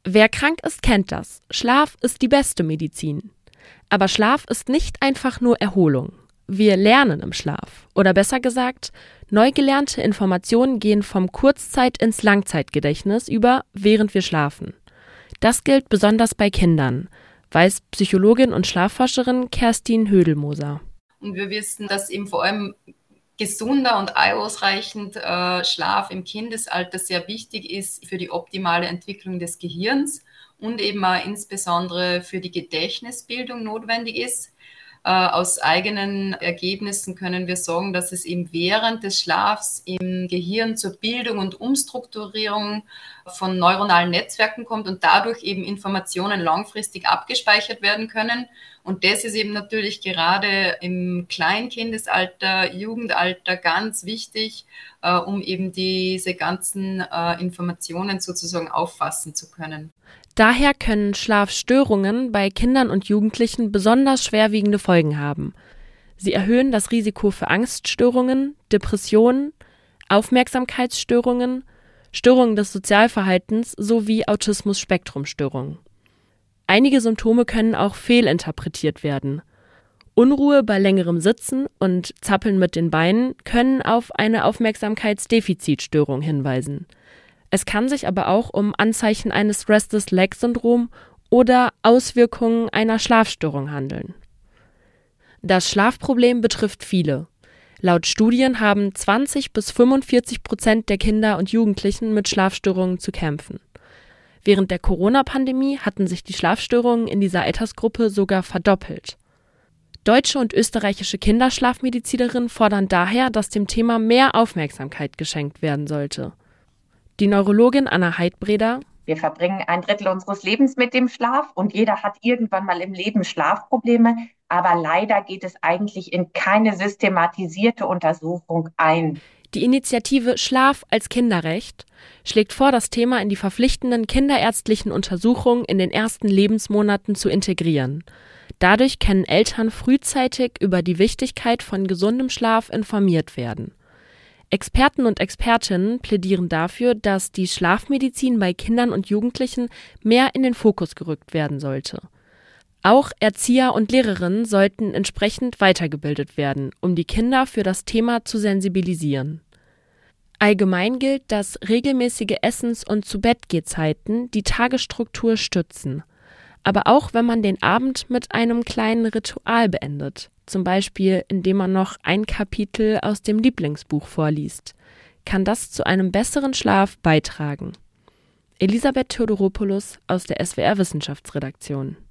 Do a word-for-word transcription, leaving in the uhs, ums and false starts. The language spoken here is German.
Wer krank ist, kennt das. Schlaf ist die beste Medizin. Aber Schlaf ist nicht einfach nur Erholung. Wir lernen im Schlaf. Oder besser gesagt, neu gelernte Informationen gehen vom Kurzzeit- ins Langzeitgedächtnis über, während wir schlafen. Das gilt besonders bei Kindern, weiß Psychologin und Schlafforscherin Kerstin Hödelmoser. Und wir wissen, dass eben vor allem gesunder und ausreichend äh, Schlaf im Kindesalter sehr wichtig ist für die optimale Entwicklung des Gehirns und eben auch insbesondere für die Gedächtnisbildung notwendig ist. Äh, aus eigenen Ergebnissen können wir sagen, dass es eben während des Schlafs im Gehirn zur Bildung und Umstrukturierung von neuronalen Netzwerken kommt und dadurch eben Informationen langfristig abgespeichert werden können. Und das ist eben natürlich gerade im Kleinkindesalter, Jugendalter ganz wichtig, äh, um eben diese ganzen äh, Informationen sozusagen auffassen zu können. Daher können Schlafstörungen bei Kindern und Jugendlichen besonders schwerwiegende Folgen haben. Sie erhöhen das Risiko für Angststörungen, Depressionen, Aufmerksamkeitsstörungen, Störungen des Sozialverhaltens sowie Autismus-Spektrum-Störungen. Einige Symptome können auch fehlinterpretiert werden. Unruhe bei längerem Sitzen und Zappeln mit den Beinen können auf eine Aufmerksamkeitsdefizitstörung hinweisen. Es kann sich aber auch um Anzeichen eines Restless-Leg-Syndrom oder Auswirkungen einer Schlafstörung handeln. Das Schlafproblem betrifft viele. Laut Studien haben zwanzig bis fünfundvierzig Prozent der Kinder und Jugendlichen mit Schlafstörungen zu kämpfen. Während der Corona-Pandemie hatten sich die Schlafstörungen in dieser Altersgruppe sogar verdoppelt. Deutsche und österreichische Kinderschlafmedizinerinnen fordern daher, dass dem Thema mehr Aufmerksamkeit geschenkt werden sollte. Die Neurologin Anna Heidbreder: Wir verbringen ein Drittel unseres Lebens mit dem Schlaf und jeder hat irgendwann mal im Leben Schlafprobleme, aber leider geht es eigentlich in keine systematisierte Untersuchung ein. Die Initiative Schlaf als Kinderrecht schlägt vor, das Thema in die verpflichtenden kinderärztlichen Untersuchungen in den ersten Lebensmonaten zu integrieren. Dadurch können Eltern frühzeitig über die Wichtigkeit von gesundem Schlaf informiert werden. Experten und Expertinnen plädieren dafür, dass die Schlafmedizin bei Kindern und Jugendlichen mehr in den Fokus gerückt werden sollte. Auch Erzieher und Lehrerinnen sollten entsprechend weitergebildet werden, um die Kinder für das Thema zu sensibilisieren. Allgemein gilt, dass regelmäßige Essens- und Zu-Bett-Geh-Zeiten die Tagesstruktur stützen. Aber auch wenn man den Abend mit einem kleinen Ritual beendet, zum Beispiel indem man noch ein Kapitel aus dem Lieblingsbuch vorliest, kann das zu einem besseren Schlaf beitragen. Elisabeth Theodoropoulos aus der S W R Wissenschaftsredaktion.